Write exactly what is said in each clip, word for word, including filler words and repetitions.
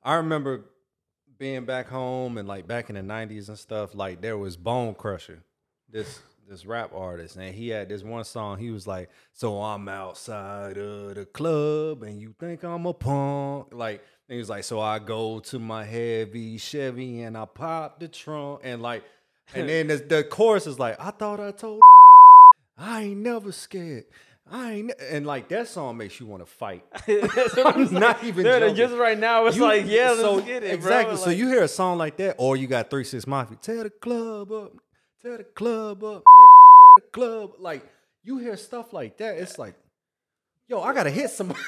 I remember being back home and like back in the nineties and stuff. Like there was Bone Crusher, this this rap artist, and he had this one song. He was like, "So I'm outside of the club, and you think I'm a punk?" Like he was like, "So I go to my heavy Chevy and I pop the trunk," and like, and then the, the chorus is like, "I thought I told a nigga I ain't never scared." I ain't, and like that song makes you want to fight. I'm not even Dude, joking. just right now, it's You- like, yeah, let's so, get it, exactly. bro. So Like, you hear a song like that, or you got Three Six Mafia, tear the club up, tear the club up, nigga, tear the club. Like you hear stuff like that, it's like, yo, I gotta hit somebody.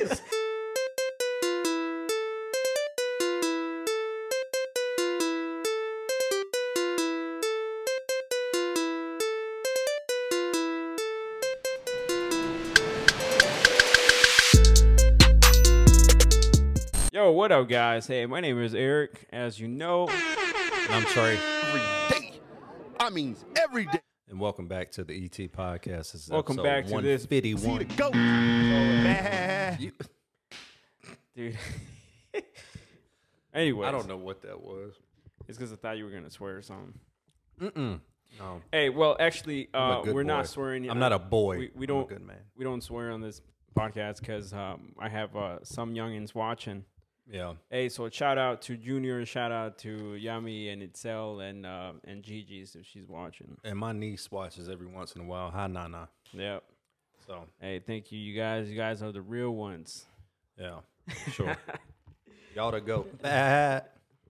yo, what up, guys? Hey, my name is Eric. As you know, And I'm Trey, every day. I mean, every day. and welcome back to the E T Podcast. This is Welcome episode back to this- See the one fifty-one. goat. Man. You- dude. Anyway, I don't know what that was. It's because I thought you were gonna swear or something. Mm-mm. No, Hey, well, actually, I'm a uh, good we're boy. not swearing. I'm not a boy. We, we I'm a don't. good man. We don't swear on this podcast because um, I have uh, some youngins watching. Yeah. Hey, so shout out to Junior, shout out to Yami and Itzel and uh, and Gigi's if she's watching. And my niece watches every once in a while. Hi, Nana. Yep. So, Hey, thank you, you guys. You guys are the real ones. yeah, sure. Y'all to go. Bad.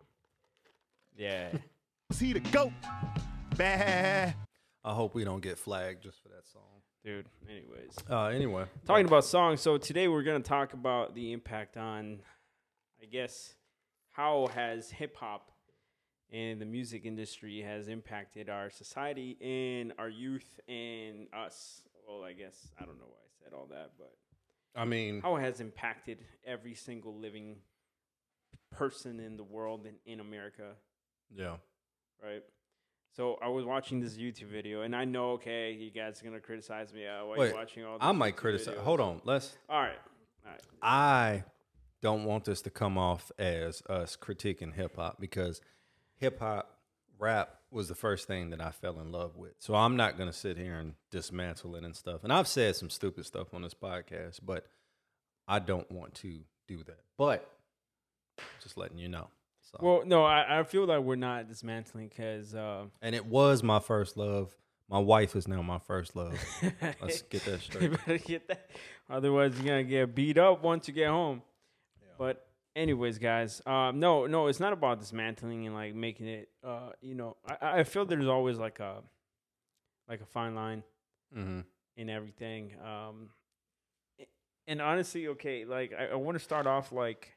Yeah. See the goat. Man. I hope we don't get flagged just for that song. Dude, anyways. Uh, anyway. Talking about songs, so today we're going to talk about the impact on, I guess, how has hip-hop and the music industry has impacted our society and our youth and us. Well, I guess, I don't know why I said all that, but I mean, how it has impacted every single living person in the world and in America, yeah. right? So I was watching this YouTube video, and I know, okay, you guys are going to criticize me. Uh, why are Wait, you watching all these I might YouTube criticize. videos? Hold on. Let's. All right. All right. I don't want this to come off as us critiquing hip hop because hip hop, rap was the first thing that I fell in love with. So I'm not going to sit here and dismantle it and stuff. And I've said some stupid stuff on this podcast, but I don't want to do that. But just letting you know. So. Well, no, I, I feel like we're not dismantling because uh, And it was my first love. My wife is now my first love. Let's get that you straight. better get that. Otherwise, you're gonna get beat up once you get home. Yeah. But anyways, guys, um, no, no, it's not about dismantling and like making it. Uh, you know, I, I feel there's always like a like a fine line Mm-hmm. in everything. Um, and honestly, okay, like I, I want to start off like,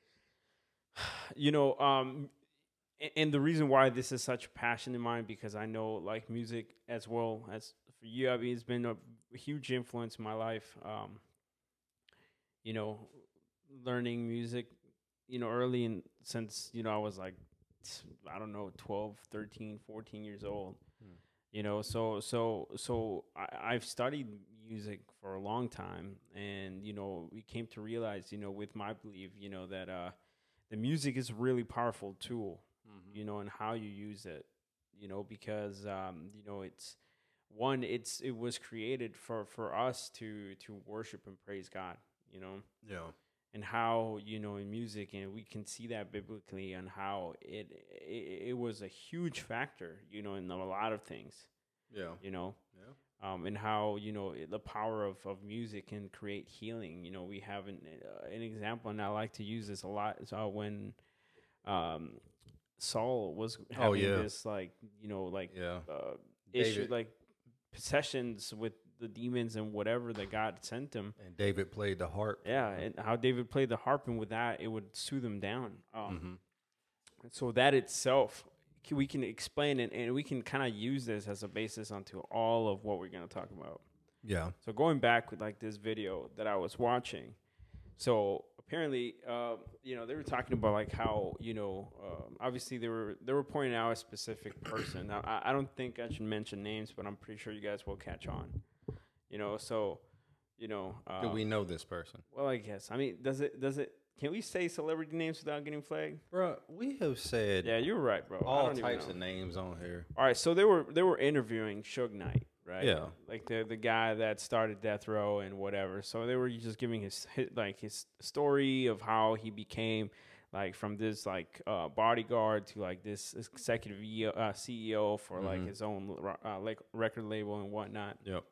you know, um, a- and the reason why this is such a passion of mine because I know like music as well as for you, I mean, it's been a huge influence in my life. Um, you know, learning music, you know, early and since, you know, I was like, I don't know, twelve, thirteen, fourteen years old. Hmm. You know, so so so I, I've studied music for a long time, and you know, we came to realize, you know, with my belief, you know, that uh, the music is a really powerful tool, Mm-hmm. you know, and how you use it, you know, because um, you know, it's one, it's it was created for for us to to worship and praise God, you know, Yeah. and how, you know, in music, and we can see that biblically on how it, it it was a huge factor, you know, in a lot of things, Yeah. you know, Yeah. um, and how, you know, it, the power of, of music can create healing. You know, we have an uh, an example, and I like to use this a lot. Is uh, when um, Saul was having Oh, yeah. this like, you know, like Yeah. uh, issue, David. like possessions with the demons and whatever that God sent him. And David played the harp. Yeah, and how David played the harp, and with that, it would soothe him down. Um, Mm-hmm. So that itself, c- we can explain it, and we can kind of use this as a basis onto all of what we're going to talk about. Yeah. So going back with like this video that I was watching, so apparently, uh, you know, they were talking about like how, you know, um, obviously they were they were pointing out a specific person. Now I, I don't think I should mention names, but I'm pretty sure you guys will catch on. You know, so, you know, uh, Do we know this person? well, I guess. I mean, does it does it can we say celebrity names without getting flagged? Bro, we have said Yeah, you're right, bro. I all don't even types know. of names on here. All right, so they were they were interviewing Suge Knight, right? Yeah. Like the the guy that started Death Row and whatever. So they were just giving his hit, like his story of how he became like from this like uh, bodyguard to like this executive E O, uh, C E O for like Mhm. his own uh, like record label and whatnot. Yep.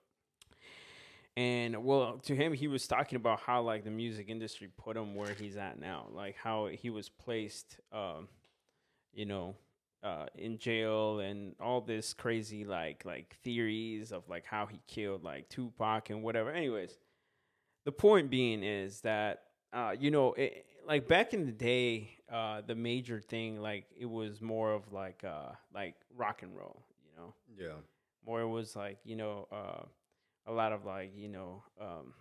And well, to him, he was talking about how like the music industry put him where he's at now, like how he was placed, um, you know, uh, in jail and all this crazy like like theories of like how he killed like Tupac and whatever. Anyways, the point being is that uh, you know, it, like back in the day, uh, the major thing like it was more of like uh, like rock and roll, you know, Yeah. more it was like you know. Uh, a lot of like you know um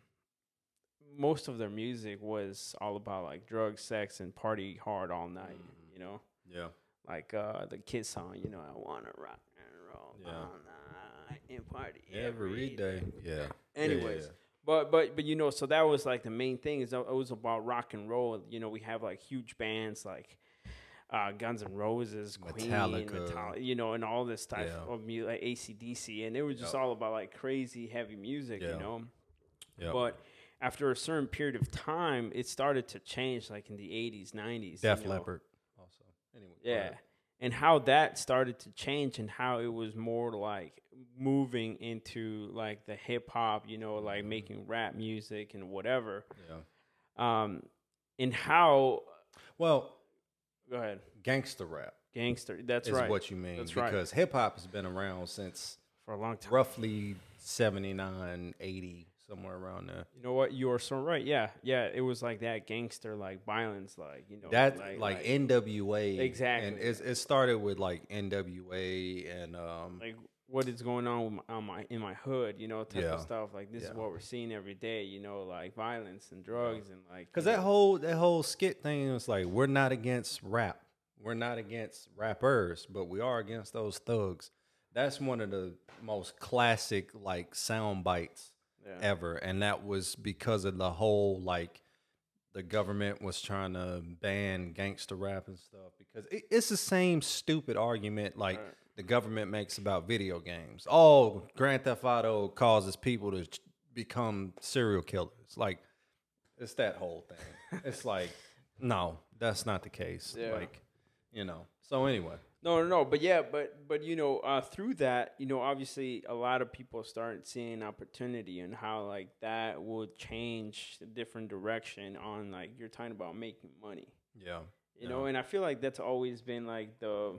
most of their music was all about like drugs, sex, and party hard all night. Mhm. You know, Yeah. like uh the Kiss song, you know, I wanna rock and roll Yeah. all night and party Every day. Yeah. Yeah, yeah, Anyways, yeah. but but but you know, so that was like the main thing is that it was about rock and roll. You know, we have like huge bands like uh, Guns N' Roses, Queen, Metallica. Metallica, you know, and all this type Yeah. of music, like A C D C, and it was just Yep. all about like crazy heavy music, Yeah. you know. Yep. But after a certain period of time, it started to change, like in the eighties, nineties. Def you know? Leppard also. Anyway. go Yeah. ahead. And how that started to change and how it was more like moving into like the hip hop, you know, like Mhm. making rap music and whatever. Yeah. Um, and how, Well, go ahead, gangster rap gangster. That's is right. what you mean. That's right. Because hip hop has been around since For a long time. roughly seventy-nine, eighty, somewhere around there. You know what? You are so right. Yeah. Yeah. It was like that gangster, like violence, like, you know, That like, N W A. Exactly. And it's, it started with like N W A and um like what is going on with my, on my in my hood, you know, type Yeah. of stuff. Like this is Yeah. what we're seeing every day, you know, like violence and drugs and like because you that know, whole that whole skit thing was like, we're not against rap. We're not against rappers, but we are against those thugs. That's one of the most classic like sound bites yeah. ever. And that was because of the whole like the government was trying to ban gangster rap and stuff, because it, it's the same stupid argument like Right. the government makes about video games. Oh, Grand Theft Auto causes people to ch- become serial killers. Like, it's that whole thing. It's like, no, that's not the case. Yeah. Like, you know. So anyway, No, no, no. But yeah, but but you know, uh, through that, you know, obviously a lot of people started seeing opportunity and how like that would change a different direction on like you're talking about making money. yeah, You know, and I feel like that's always been like the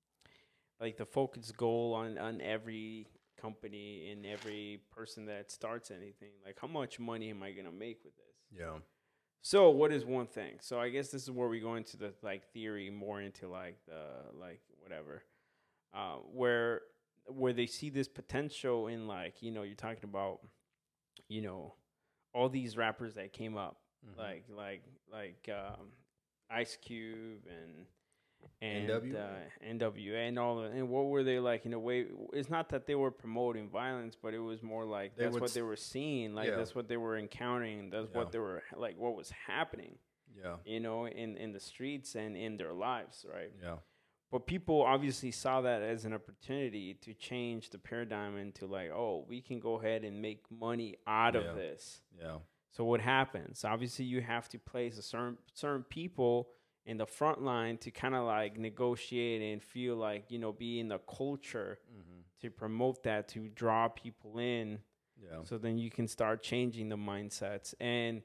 like the focus goal on on every company and every person that starts anything. Like, how much money am I gonna make with this? yeah, So, what is one thing? So, I guess this is where we go into the like theory more into like the like whatever, uh, where where they see this potential in like you know you're talking about, you know, all these rappers that came up Mhm. like like like um, Ice Cube and and N W A. uh, N W A and all that. And what were they like in a way? It's not that they were promoting violence, but it was more like They that's would what s- they were seeing. Like Yeah. that's what they were encountering. That's Yeah. what they were like. What was happening? yeah, You know, in in the streets and in their lives, right? yeah, But people obviously saw that as an opportunity to change the paradigm into like, oh, we can go ahead and make money out Yeah. of this. yeah, So what happens? Obviously, you have to place a certain certain people in the front line to kind of like negotiate and feel like you know be in the culture hmm to promote that to draw people in. yeah, So then you can start changing the mindsets. And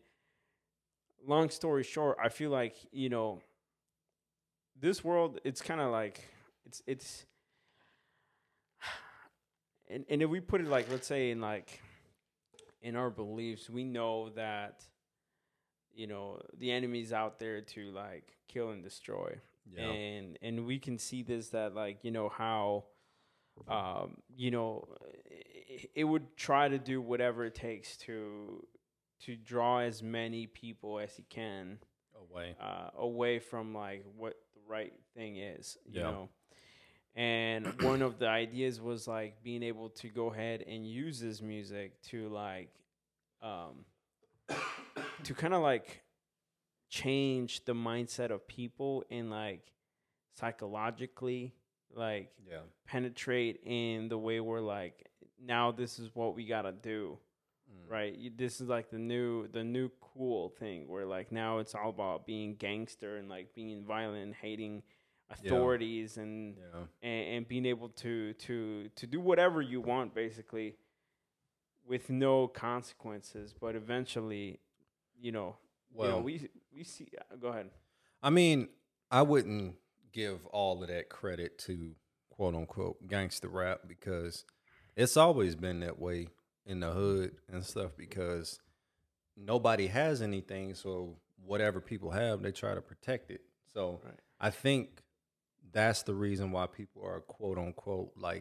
long story short, I feel like you know this world. It's kind of like it's it's. And and if we put it like let's say in like in our beliefs, we know that you know the enemy's out there to like kill and destroy. yeah, And and we can see this that like you know how um you know it, it would try to do whatever it takes to to draw as many people as he can away, uh away from like what the right thing is, you Yeah. know. And one of the ideas was like being able to go ahead and use this music to like um to kind of like change the mindset of people and like psychologically like Yeah. penetrate in the way we're like, now this is what we gotta do, Mm. right? You, this is like the new the new cool thing where like now it's all about being gangster and like being violent and hating authorities and, Yeah. and and being able to to to do whatever you want basically with no consequences. But eventually, you know, you know Well, we we see. Uh, go ahead. I mean, I wouldn't give all of that credit to quote unquote gangster rap because it's always been that way in the hood and stuff because nobody has anything. So whatever people have, they try to protect it. So Right. I think that's the reason why people are quote unquote like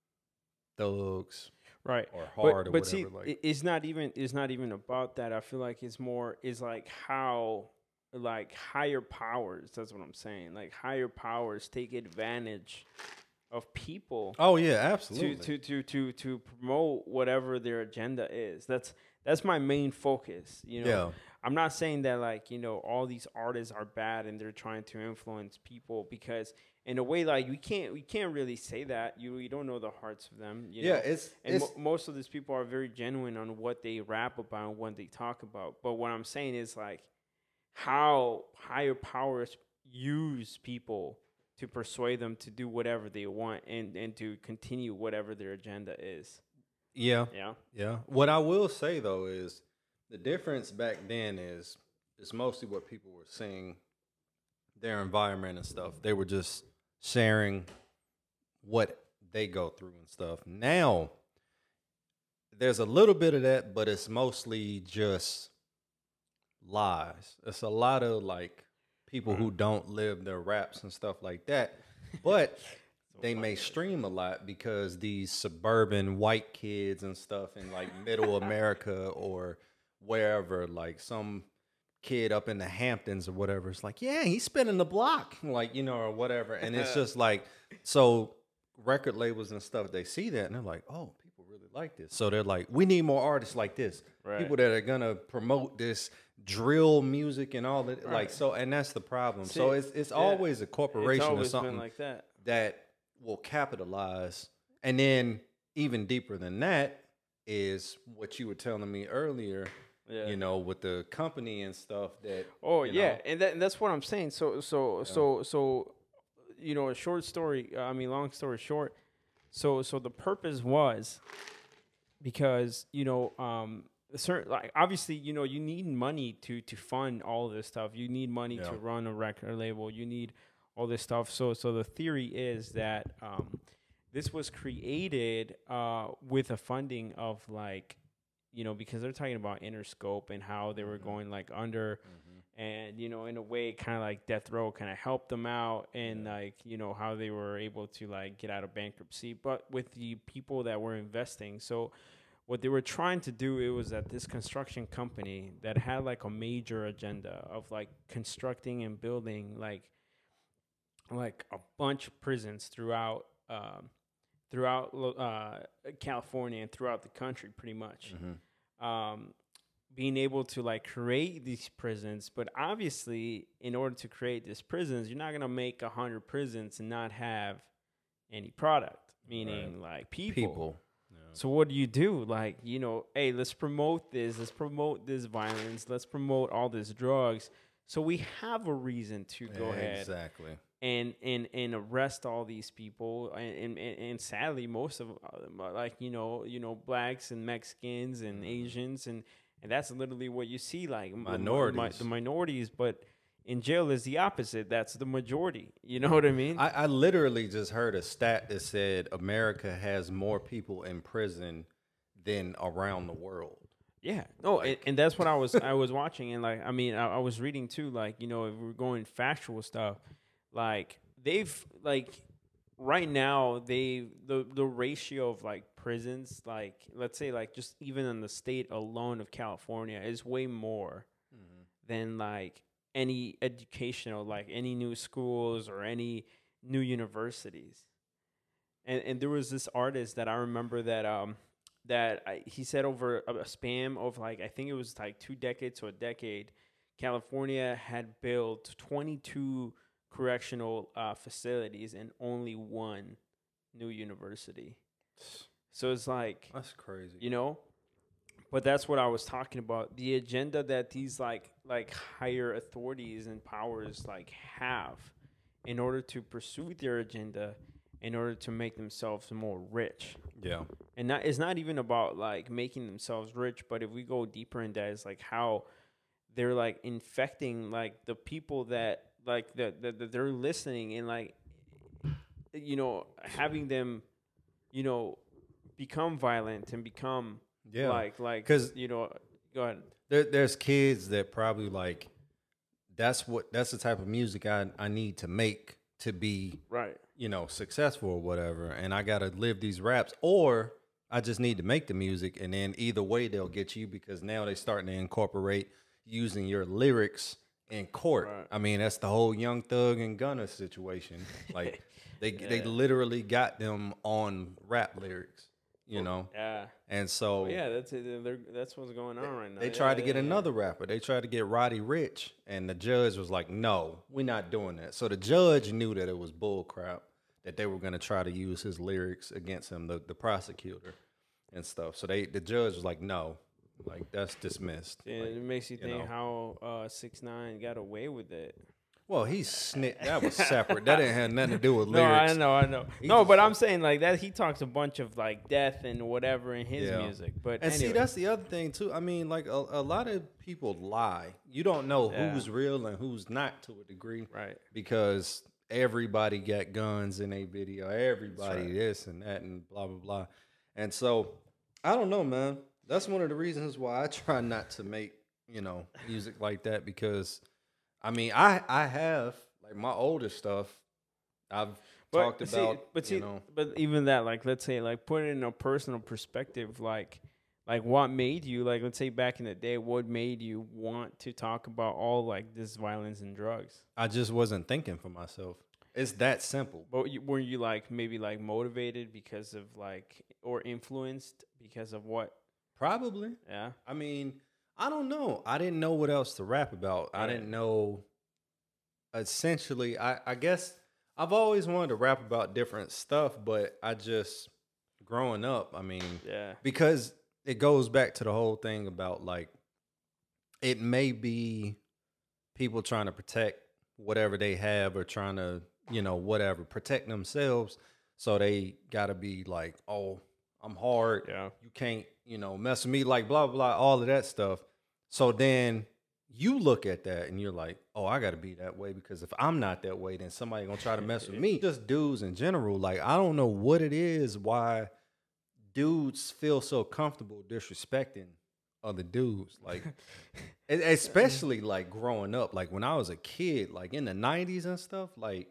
thugs Right. or But, hard or but whatever. see, like, it- it's not even it's not even about that. I feel like it's more is like how like higher powers. That's what I'm saying. Like higher powers take advantage of people oh yeah, to absolutely. to to to to promote whatever their agenda is. That's that's my main focus. You know, Yeah. I'm not saying that like you know all these artists are bad and they're trying to influence people because in a way like we can't we can't really say that. You you don't know the hearts of them. You yeah, know? it's And it's mo- most of these people are very genuine on what they rap about and what they talk about. But what I'm saying is like how higher powers use people to persuade them to do whatever they want and, and to continue whatever their agenda is. yeah. Yeah. Yeah. What I will say though is the difference back then is it's mostly what people were seeing, their environment and stuff. They were just sharing what they go through and stuff. Now there's a little bit of that, but it's mostly just lies. It's a lot of like people who don't live their raps and stuff like that. But they may stream a lot because these suburban white kids and stuff in like middle America or wherever, like some kid up in the Hamptons or whatever, it's like, yeah, he's spinning the block, like, you know, or whatever. And it's just like, so record labels and stuff, they see that and they're like, oh, people really like this. So they're like, we need more artists like this. Right. People that are gonna promote this drill music and all that. Right. Like, so, and that's the problem. So See, it's it's yeah. always a It's corporation or always something been like that. that will capitalize. And then even deeper than that is what you were telling me earlier, Yeah. you know, with the company and stuff that Oh you yeah, know, and, that, and that's what I'm saying. So so so so, you know, a short story. Uh, I mean, long story short. So so the purpose was because you know, um, a certain like obviously you know you need money to to fund all this stuff. You need money Yeah. to run a record label. You need all this stuff. So so the theory is that um, this was created uh, with a funding of like. You know, because they're talking about Interscope and how they were going like under, and you know, in a way, kind of like Death Row kind of helped them out, and like you know how they were able to like get out of bankruptcy, but with the people that were investing. So, what they were trying to do it was that this construction company that had like a major agenda of like constructing and building like like a bunch of prisons throughout. Um, throughout uh, California and throughout the country, pretty much. Um, being able to like create these prisons, but obviously, in order to create these prisons, you're not gonna make a hundred prisons and not have any product, meaning like people. people. So what do you do? Like, you know, hey, let's promote this. Let's promote this violence. Let's promote all this drugs. So we have a reason to go ahead Exactly. and and and arrest all these people and and, and sadly most of them are like you know you know blacks and Mexicans and Asians and and that's literally what you see like m- m- Minorities. mi- the minorities, but in jail is the opposite. That's the majority. You know what I mean? I, I literally just heard a stat that said America has more people in prison than around the world. Yeah, no, and, and that's what I was I was watching, and like I mean I, I was reading too. Like you know, if we're going factual stuff, like they've like right now they the the ratio of like prisons, like let's say like just even in the state alone of California is way more than like any educational like any new schools or any new universities. And and there was this artist that I remember that um. that I, he said over a, a span of like I think it was like two decades to a decade, California had built twenty-two correctional uh, facilities and only one new university. So it's like, That's crazy. you know, but that's what I was talking about. The agenda that these like like higher authorities and powers like have in order to pursue their agenda, in order to make themselves more rich. Yeah. And that it's not even about like making themselves rich, but if we go deeper in that, it's like how they're like infecting like the people that like that the, the, they're listening and like, you know, having them, you know, become violent and become Yeah. like like 'Cause you know, go ahead. There, there's kids that probably like, that's what that's the type of music I, I need to make to be, Right. you know, successful or whatever. And I got to live these raps, or I just need to make the music. And then either way, they'll get you because now they're starting to incorporate using your lyrics in court. Right. I mean, that's the whole Young Thug and Gunna situation. Like they they Yeah. literally got them on rap lyrics, you know. Yeah. And so Well, yeah, that's it. They're, that's what's going on right now. they Yeah, tried to yeah, get yeah. another rapper. They tried to get Roddy Rich, and the judge was like, "No, we're not doing that." So the judge knew that it was bull crap, that they were going to try to use his lyrics against him, the, the prosecutor and stuff. So they the judge was like, "No, like that's dismissed." And Like, it makes you you think know. how uh, six nine got away with it. well, he snit. That was separate. That didn't have nothing to do with No, lyrics. I know, I know. He no, just- but I'm saying like that. He talks a bunch of like death and whatever in his Yeah. music. But And see, anyway. that's the other thing too. I mean, like a, a lot of people lie. You don't know Yeah. who's real and who's not to a degree. right. Because everybody got guns in a video, everybody right. this and that and blah blah blah. And so I don't know, man. That's one of the reasons why I try not to make, you know, music like that, because I mean I I have like my older stuff I've talked see, about, but see, you know. but even that, like, let's say, like, put it in a personal perspective, like, like what made you, like, let's say back in the day, what made you want to talk about all like this violence and drugs? I just wasn't thinking for myself. It's that simple. But you, were you like maybe like motivated because of like or influenced because of what? Probably. Yeah. I mean, I don't know. I didn't know what else to rap about. I Right. didn't know. Essentially, I, I guess I've always wanted to rap about different stuff, but I just, growing up, I mean, Yeah. because it goes back to the whole thing about like, it may be people trying to protect whatever they have or trying to, you know, whatever, protect themselves. So they got to be like, oh, I'm hard. Yeah. You can't, you know, mess with me, like blah, blah, blah, all of that stuff. So then you look at that and you're like, oh, I got to be that way, because if I'm not that way, then somebody going to try to mess with me. Just dudes in general. Like, I don't know what it is, why dudes feel so comfortable disrespecting other dudes. Like, e- especially like growing up, like when I was a kid, like in the nineties and stuff, like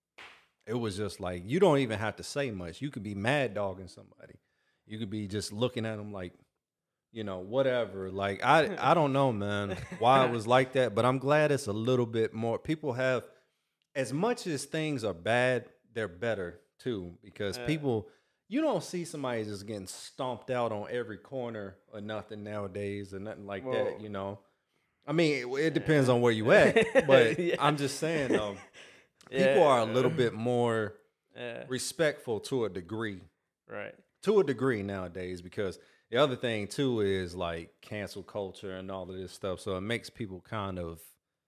it was just like, you don't even have to say much. You could be mad dogging somebody. You could be just looking at them like, you know, whatever. Like, I, I don't know, man, why it was like that, but I'm glad it's a little bit more. People have, as much as things are bad, they're better too, because Yeah. people, you don't see somebody just getting stomped out on every corner or nothing nowadays or nothing like Well- that, you know. I mean, it, it depends on where you at, but Yeah. I'm just saying, um, people Yeah. are a little bit more Yeah. respectful to a degree. Right. To a degree nowadays, because the other thing too is like cancel culture and all of this stuff. So it makes people kind of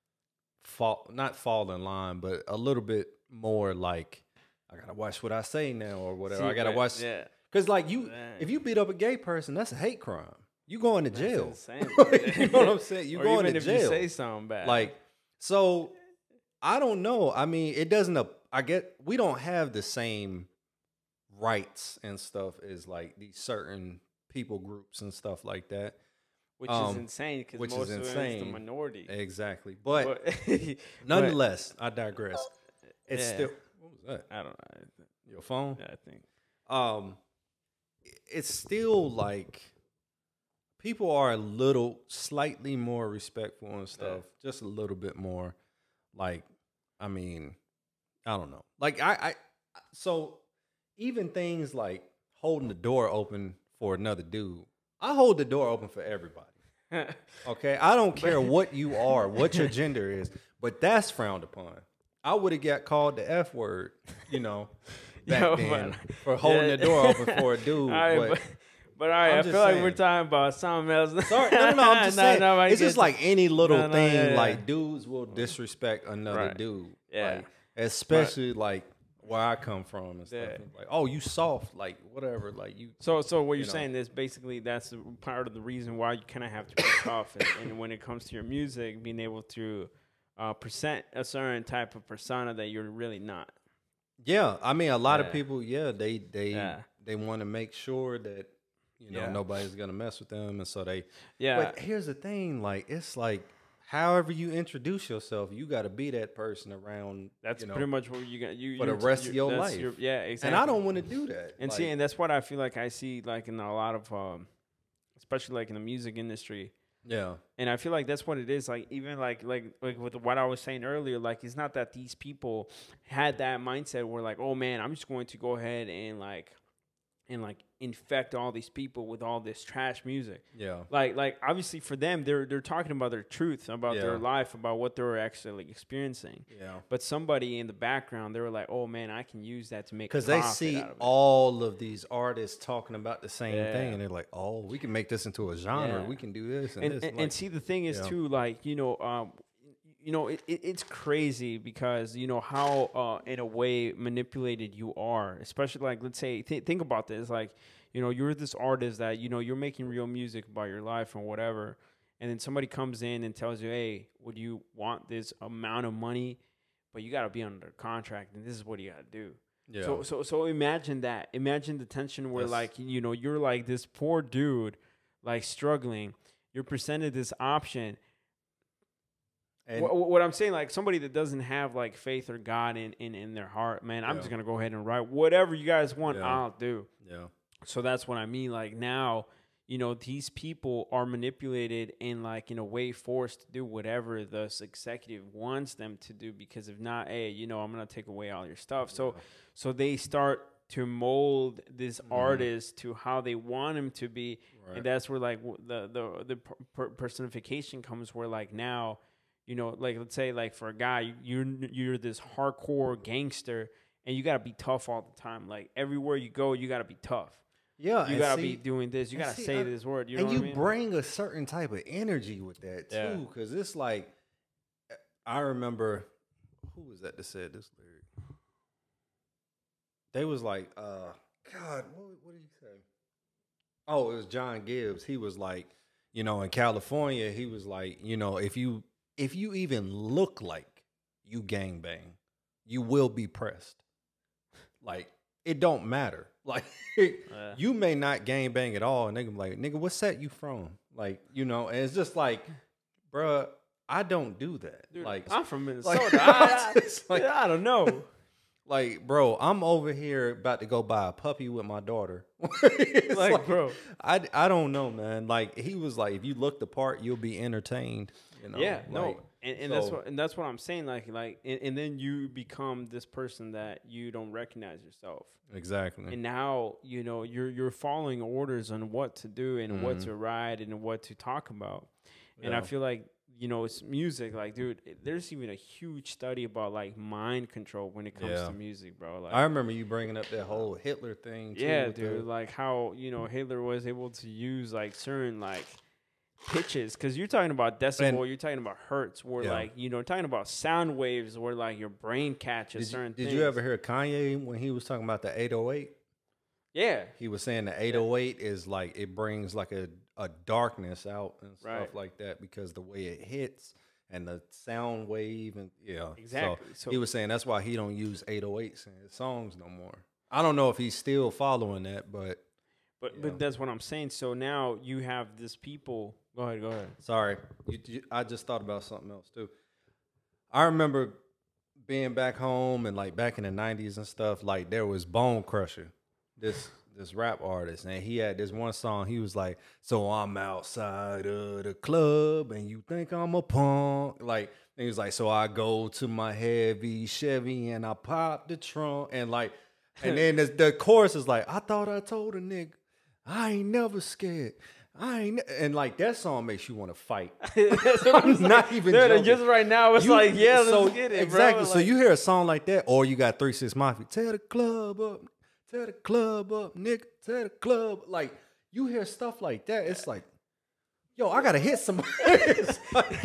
fall, not fall in line, but a little bit more like, I gotta watch what I say now or whatever. See, I gotta but- watch, Yeah. because like you, Man. if you beat up a gay person, that's a hate crime. You going to That's jail. insane. You know what I'm saying? You or going even to if jail. you say something bad. Like, so I don't know. I mean, it doesn't, ap- I get, we don't have the same rights and stuff as like these certain people groups and stuff like that. which um, is insane because which is most of it is the insane. minority. Exactly. But, But- nonetheless, I digress. It's Yeah. still, what was that? I don't know. Your phone? I think. Um, it's still like people are a little slightly more respectful and stuff, just a little bit more. Like, I mean, I don't know. Like I, I, so even things like holding the door open for another dude, I hold the door open for everybody. Okay, I don't care what you are, what your gender is, but that's frowned upon. I would have got called the F word, you know, back Yo, then but- for holding yeah. the door open for a dude. All right, but, but, but all right, I'm I just feel like we're saying. talking about something else. Sorry, no, no, no, I'm just No, saying. no, I it's get just you. like any little No, no, thing, yeah, yeah. like dudes will disrespect another Right. dude. Yeah. Like, especially like where I come from and stuff. Yeah. It's like, oh, you soft, like whatever, like you. So, so what you're You know. saying is basically that's the part of the reason why you kind of have to be tough, and, and when it comes to your music, being able to uh, present a certain type of persona that you're really not. Yeah, I mean, a lot Yeah. of people, yeah, they they Yeah. they want to make sure that you know Yeah. nobody's gonna mess with them, and so they. Yeah, But here's the thing, like it's like, however you introduce yourself, you got to be that person around. that's you know, pretty much what you got. You for the you're- rest of you're- your that's life. your- yeah, exactly. And I don't want to do that. And like, see, and that's what I feel like I see, like in a lot of, um, especially like in the music industry. yeah, And I feel like that's what it is. Like even like like like with what I was saying earlier, like it's not that these people had that mindset where like, oh man, I'm just going to go ahead and like and like infect all these people with all this trash music. yeah, Like like obviously for them, they're they're talking about their truth, about their Yeah. life, about what they're actually experiencing. yeah. But somebody in the background, they were like, oh man, I can use that to make Because they profit see out of it. all of these artists talking about the same Yeah. thing, and they're like, "Oh, we can make this into a genre. Yeah. We can do this and, and, this." and, like, and see the thing is yeah. too, like you know um you know it, it, it's crazy because you know how uh in a way manipulated you are, especially like let's say th- think about this, like you know you're this artist that you know you're making real music about your life and whatever, and then somebody comes in and tells you, hey, would you want this amount of money, but you got to be under contract and this is what you got to do. yeah, So so so imagine that. Imagine the tension where Yes. like you know you're like this poor dude, like struggling. You're presented this option. and, What, what I'm saying, like somebody that doesn't have like faith or God in in, in their heart, man. I'm Yeah. just gonna go ahead and write whatever you guys want. Yeah. I'll do. yeah, So that's what I mean. Like now, you know, these people are manipulated and like in a way forced to do whatever the executive wants them to do, because if not, hey, you know, I'm gonna take away all your stuff. So so they start to mold this artist to how they want him to be, Right. and that's where like w- the the the per- per- personification comes. Where like now, you know, like let's say like for a guy, you- you're you're this hardcore gangster, and you gotta be tough all the time. Like everywhere you go, you gotta be tough. yeah. You and gotta see- be doing this. You and gotta see, say I- this word. You know and what you I mean? bring a certain type of energy with that too, Yeah. because it's like, I remember, who was that that said this lyric? They was like, uh, God, what, what did he say? Oh, it was John Gibbs. He was like, you know, in California, he was like, you know, if you if you even look like you gangbang, you will be pressed. Like, it don't matter. Like, Yeah. you may not gangbang at all, and they can be like, nigga, what set you from? Like, you know, and it's just like, bruh, I don't do that. Dude, like, I'm from like, Minnesota. I, it's I, like- I don't know. like, bro, I'm over here about to go buy a puppy with my daughter. It's Like, bro. I, I don't know, man. Like, he was like, if you look the part, you'll be entertained. You know? Yeah, no, Like, and, and that's so- what and that's what I'm saying. Like, like, and, and then you become this person that you don't recognize yourself, exactly. and now you know you're you're following orders on what to do and what to write and what to talk about. And I Yeah. feel like you know it's music. Like, dude, it- there's even a huge study about like mind control when it comes Yeah. to music, bro. Like, I remember you bringing up that whole Hitler thing. Too, yeah, with the- dude. Like how you know Hitler was able to use like certain like pitches, because you're talking about decibel, And- you're talking about hertz, where Yeah. like you know talking about sound waves, where like your brain catches did you, certain. did things. you ever hear Kanye when he was talking about the eight oh eight? Yeah, He was saying the eight oh eight is like, it brings like a, a darkness out and stuff Right. like that, because the way it hits and the sound wave and yeah. Exactly. So, So- he was saying that's why he don't use eight oh eights in his songs no more. I don't know if he's still following that, but but Yeah. but that's what I'm saying. So now you have this people. Go ahead, go ahead. sorry. You, you, I just thought about something else too. I remember being back home and like back in the nineties and stuff, like there was Bone Crusher, this this rap artist, and he had this one song. He was like, "So I'm outside of the club, and you think I'm a punk?" Like, and he was like, "So I go to my heavy Chevy and I pop the trunk," and like, and then the, the chorus is like, "I thought I told a nigga I ain't never scared. I ain't, and like that song makes you want to fight. That's what I'm saying. not even Dude, joking. just right now, it's You- like, yeah, let's so, get it, exactly. bro. So Like- you hear a song like that, or you got Three Six Mafia, tear the club up, tear the club up, nigga, tear the club. Like you hear stuff like that, it's like, yo, I gotta hit somebody. It's like-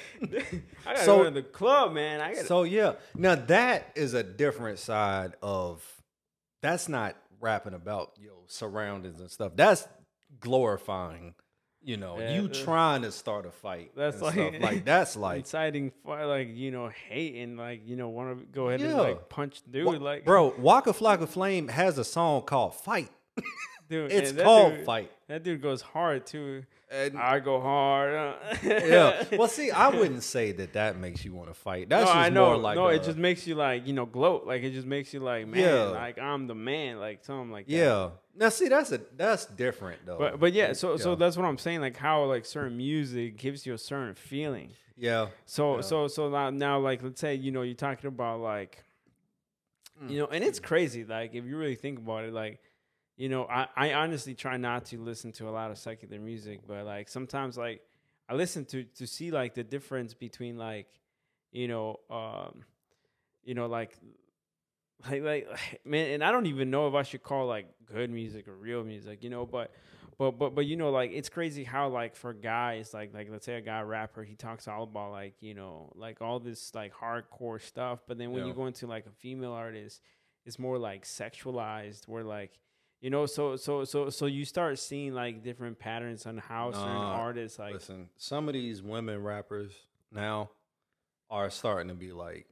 I gotta So- go to the club, man. I gotta. so yeah, now that is a different side of. That's not rapping about yo surroundings and stuff. That's glorifying. You know, Yeah, you that's- trying to start a fight. That's and like- stuff. like that's like inciting, fi- like you know, hate and like you know, want to go ahead and Yeah. like punch dude, Wa- like bro. Waka Flocka Flame has a song called "Fight." dude. It's and that called dude- "Fight." That dude goes hard too. And- I go hard. uh. yeah. Well, see, I wouldn't say that that makes you want to fight. That's no, just I know. more like no, a- it just makes you like you know gloat. Like it just makes you like man, Yeah. like I'm the man, like something like that. yeah. Now, see, that's a that's different though. But but yeah, so so Yeah. that's what I'm saying. Like how like certain music gives you a certain feeling. yeah, So Yeah. so so now, now like let's say you know you're talking about like Mm. you know and it's crazy like if you really think about it like you know I, I honestly try not to listen to a lot of secular music but like sometimes like I listen to to see like the difference between like you know um you know like like like man and I don't even know if I should call like good music or real music you know but But but but you know like it's crazy how like for guys like like let's say a guy rapper he talks all about like you know like all this like hardcore stuff but then when Yeah. you go into like a female artist it's more like sexualized where like you know so so so so you start seeing like different patterns on how certain Nah, artists like listen, some of these women rappers now are starting to be like,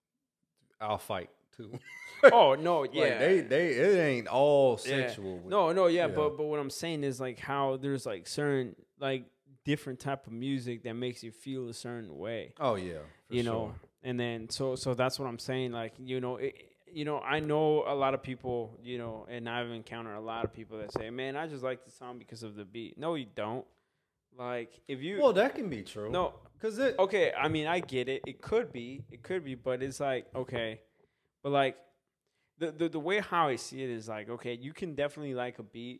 I'll fight too. oh no yeah Like they they it ain't all Yeah. sexual. with- No, no, yeah, Yeah. but but what I'm saying is like how there's like certain like different type of music that makes you feel a certain way. Oh yeah, for you sure. know and then so so that's what I'm saying like you know it, you know I know a lot of people you know and I've encountered a lot of people that say man I just like the song because of the beat. No you don't. Like if you Well, that can be true. no because it. okay I mean I get it it could be it could be but it's like okay but like the the, the way how I see it is like okay you can definitely like a beat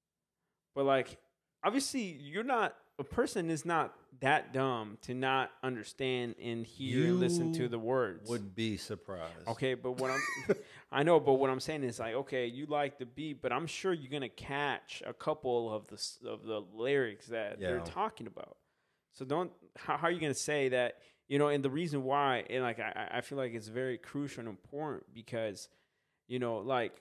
but like obviously you're not a person is not that dumb to not understand and hear and listen to You the words. Would be surprised. Okay, but what I'm I know, but what I'm saying is like, okay, you like the beat, but I'm sure you're gonna catch a couple of the s- of the lyrics that they're Yeah. talking about. So don't how, how are you gonna say that? You know, and the reason why, and like I I feel like it's very crucial and important because, you know, like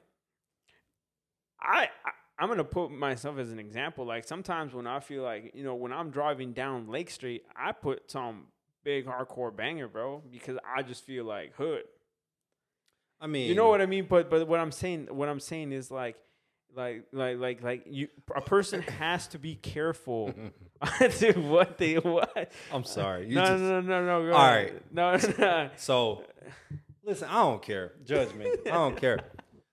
I. I I'm gonna put myself as an example. Like sometimes when I feel like, you know, when I'm driving down Lake Street, I put some big hardcore banger, bro, because I just feel like hood. I mean, You know what I mean? But but what I'm saying, what I'm saying is like, like like like like you, a person has to be careful to what they what. I'm sorry. You No, just, no no no no. Go All ahead. No no. So, listen, I don't care. Judge me. I don't care.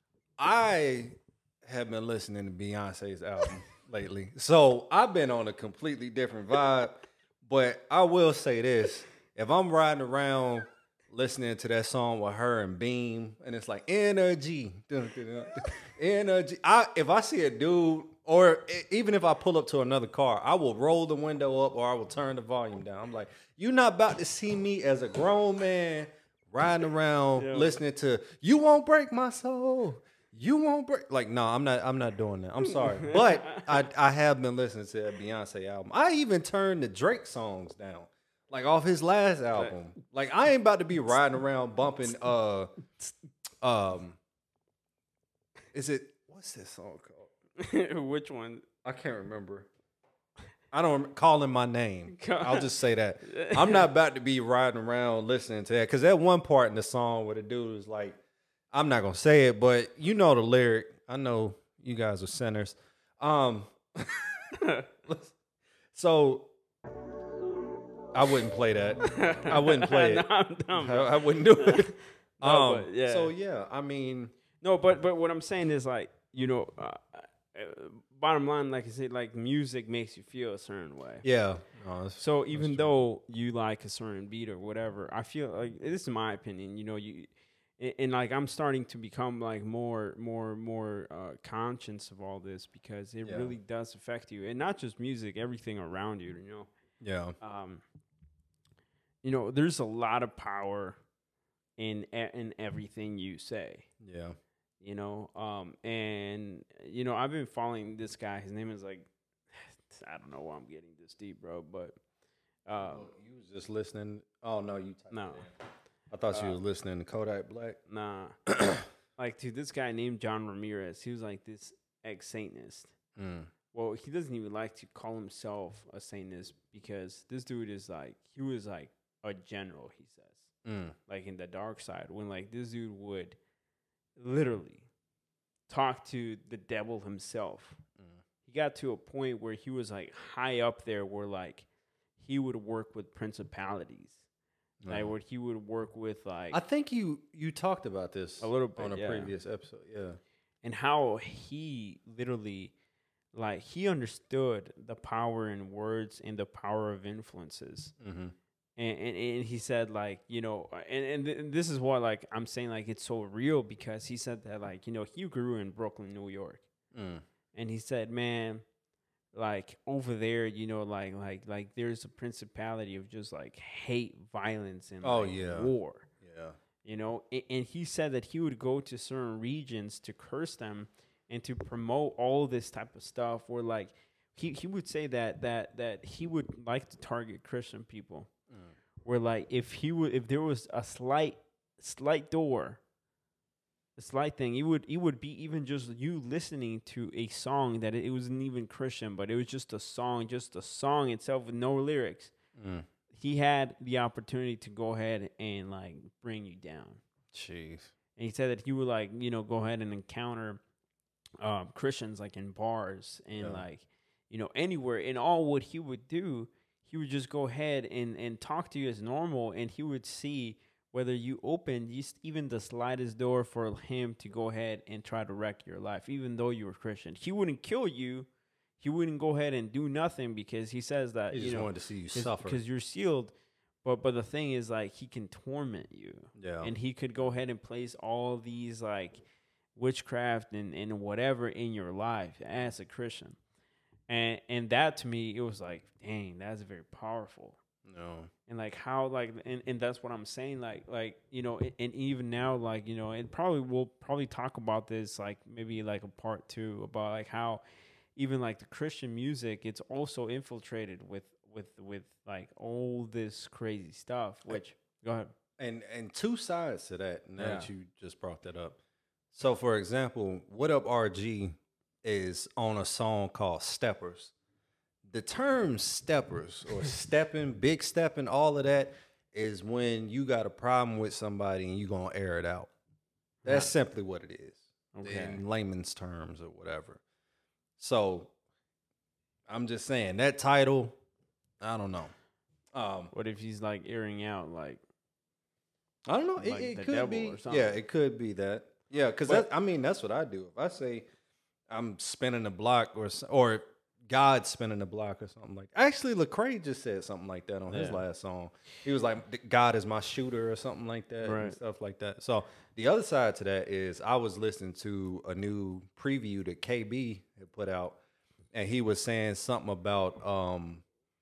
I have been listening to Beyonce's album lately. So, I've been on a completely different vibe. But I will say this. If I'm riding around listening to that song with her and Beam, and it's like, energy. dun, dun, dun, dun, energy. I, if I see a dude, or e- even if I pull up to another car, I will roll the window up or I will turn the volume down. I'm like, you're not about to see me as a grown man riding around Yeah. listening to "You Won't Break My Soul." You won't break. Like, no, I'm not. I'm not doing that. I'm sorry, but I I have been listening to that Beyonce album. I even turned the Drake songs down, like off his last album. Like, I ain't about to be riding around bumping. Uh, um, is it what's this song called? Which one? I can't remember. I don't rem- calling my name. I'll just say that. I'm not about to be riding around listening to that because that one part in the song where the dude is like, I'm not gonna say it, but you know the lyric. I know you guys are sinners. Um, so I wouldn't play that. I wouldn't play it. No, I'm dumb, I, bro. I wouldn't do it. No, um, but yeah. So yeah, I mean, No, but but what I'm saying is like you know, uh, uh, bottom line, like I said, like music makes you feel a certain way. yeah. No, that's- So even true. though you like a certain beat or whatever, I feel like this is my opinion. You know, you and, and like I'm starting to become like more more more uh, conscious of all this because it Yeah. really does affect you, and not just music, everything around you. You know, Yeah. um, you know, there's a lot of power in e- in everything you say. Yeah. You know, um, and you know, I've been following this guy. His name is like, I don't know why I'm getting this deep, bro, but um, Oh, you was just listening. Oh no, you typed no, it in. I thought you Uh, was listening to Kodak Black. nah. Like, dude, this guy named John Ramirez, he was like this ex-Satanist. Mm. Well, he doesn't even like to call himself a Satanist because this dude is like, he was like a general, he says, Mm. like in the dark side, when like this dude would literally talk to the devil himself. Mm. He got to a point where he was like high up there where like he would work with principalities. Like Mm. where he would work with like I think you you talked about this a little bit on a yeah. previous episode. Yeah. And how he literally like he understood the power in words and the power of influences. Mm-hmm. And, and and he said like, you know, and and, th- and this is what like I'm saying like it's so real because he said that like, you know, he grew in Brooklyn, New York. Mm. And he said, man, like over there, you know, like like like there's a principality of just like hate, violence, and Oh, like, yeah. war. Yeah. You know, A- and he said that he would go to certain regions to curse them and to promote all this type of stuff. Where like he, he would say that that that he would like to target Christian people. Mm. Where like if he would if there was a slight slight door. A slight thing, it would it would be even just you listening to a song that it, it wasn't even Christian, but it was just a song, just a song itself with no lyrics. Mm. He had the opportunity to go ahead and like bring you down. Jeez. And he said that he would like you know go ahead and encounter um, Christians like in bars and Yeah. like you know anywhere. And all what he would do, he would just go ahead and and talk to you as normal, and he would see whether you opened just even the slightest door for him to go ahead and try to wreck your life, even though you were Christian. He wouldn't kill you. He wouldn't go ahead and do nothing because he says that He you just know wanted to see you suffer. because you're sealed. But but the thing is like he can torment you, Yeah. and he could go ahead and place all these like witchcraft and, and whatever in your life as a Christian, and and that to me it was like dang, that's very powerful. No. And like how like and, and that's what I'm saying like like you know and, and even now like you know and probably we'll probably talk about this like maybe like a part two about like how even like the Christian music it's also infiltrated with with with like all this crazy stuff which go ahead And and two sides to that. Now that Yeah. you just brought that up. So for example, What Up R G is on a song called Steppers. The term steppers or stepping, big stepping, all of that is when you got a problem with somebody and you gonna air it out. That's Right. simply what it is Okay. in layman's terms or whatever. So I'm just saying that title, I don't know. Um, What if he's like airing out like I don't know. It, Like it the could devil be. or something. Yeah, it could be that. Yeah, because But- I mean that's what I do. If I say I'm spinning the block or s- or God spinning the block or something like. Actually, Lecrae just said something like that on his Yeah. last song. He was like, "God is my shooter" or something like that, Right. and stuff like that. So the other side to that is I was listening to a new preview that K B had put out, and he was saying something about um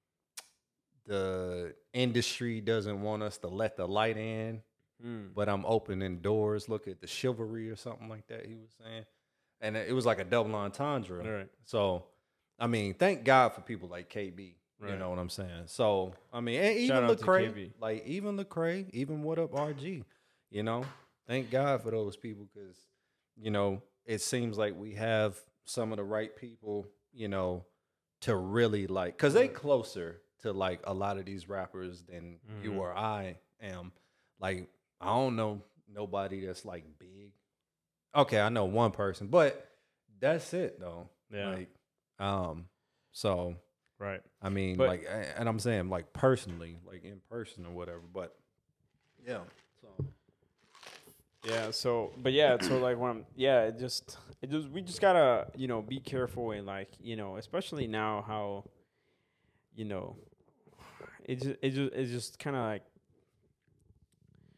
the industry doesn't want us to let the light in, mm, but I'm opening doors. Look at the chivalry or something like that. He was saying, and it was like a double entendre. Right. So, I mean, thank God for people like K B. You Right. know what I'm saying? So, I mean, and Shout even out to K Lecrae, B. like even Lecrae, even What Up R G. You know, thank God for those people because, you know, it seems like we have some of the right people. You know, to really like, cause they closer to like a lot of these rappers than you Mhm. or I am. Like, I don't know nobody that's like big. Okay, I know one person, but that's it though. Yeah. Like, um, so right. I mean, But- like, a- and I'm saying like personally, like in person or whatever. But yeah, so Yeah. So, but yeah. So like when I'm, yeah, it just, it just, we just gotta, you know, be careful and like, you know, especially now how, you know, it just, it just, it's just kind of like,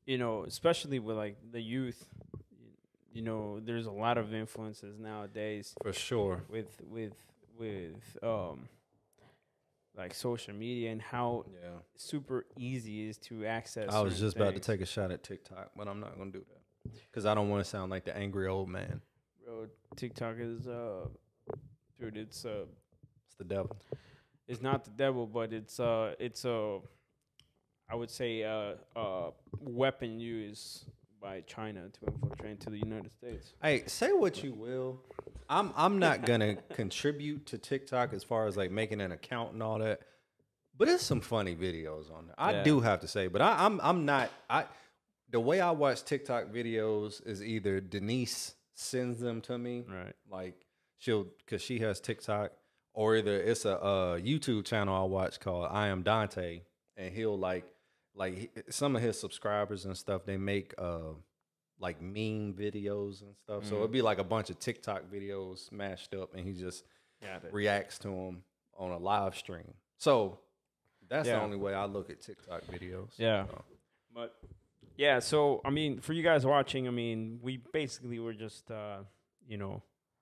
you know, especially with like the youth, you know, there's a lot of influences nowadays For sure. with with with um like social media and how Yeah. super easy it is to access. I was certain just about to things. take a shot at TikTok, but I'm not gonna do that because I don't want to sound like the angry old man. Bro, TikTok is uh, dude, it's uh, It's the devil. it's not the devil, but it's uh, it's a, I would say uh, uh, weapon used by China to infiltrate into the United States. Hey, say what you will. I'm I'm not gonna contribute to TikTok as far as like making an account and all that. But it's some funny videos on there. I Yeah. do have to say, but I, I'm I'm not I the way I watch TikTok videos is either Denise sends them to me, Right. like she'll because she has TikTok, or either it's a uh, YouTube channel I watch called I Am Dante, and he'll like like he, some of his subscribers and stuff. They make uh like meme videos and stuff. So Mm. it'd be like a bunch of TikTok videos mashed up, and he just Yeah. reacts to them on a live stream. So that's Yeah. the only way I look at TikTok videos. Yeah. So, But yeah, so I mean, for you guys watching, I mean, we basically were just uh, you know,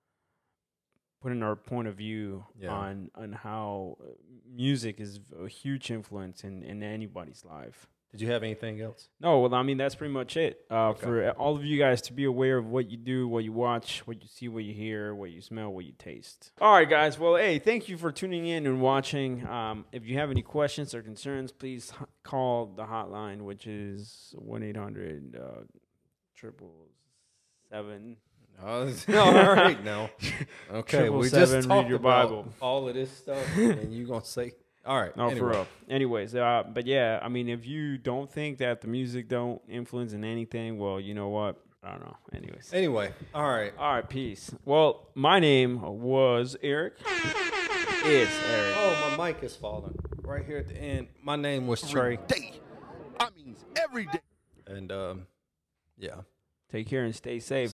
putting our point of view Yeah. on on how uh, music is a huge influence in in anybody's life. did you have anything else? No, well, I mean, that's pretty much it. Uh, Okay. For all of you guys to be aware of what you do, what you watch, what you see, what you hear, what you smell, what you taste. All right, guys. Well, hey, thank you for tuning in and watching. Um, if you have any questions or concerns, please h- call the hotline, which is one eight hundred triple seven. Oh, all right now. Okay, Triple we seven, just read talked your about Bible. all of this stuff, and you gonna say, "All right." No, anyway. for real. Anyways, uh, but yeah, I mean, if you don't think that the music don't influence in anything, well, you know what? I don't know. Anyways. Anyway, all right. All right, peace. Well, my name was Eric. Is Eric. Oh, my mic is falling right here at the end. My name was Trey, Day. I mean every day. and um, yeah. Take care and stay safe.